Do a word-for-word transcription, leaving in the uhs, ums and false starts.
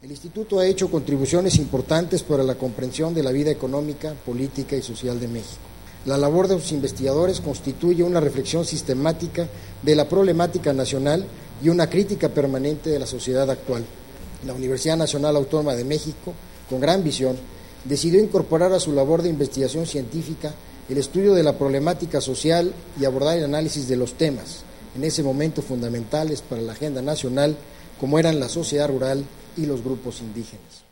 El Instituto ha hecho contribuciones importantes para la comprensión de la vida económica, política y social de México. La labor de sus investigadores constituye una reflexión sistemática de la problemática nacional y una crítica permanente de la sociedad actual. La Universidad Nacional Autónoma de México, con gran visión, decidió incorporar a su labor de investigación científica el estudio de la problemática social y abordar el análisis de los temas, en ese momento fundamentales para la agenda nacional, como eran la sociedad rural y los grupos indígenas.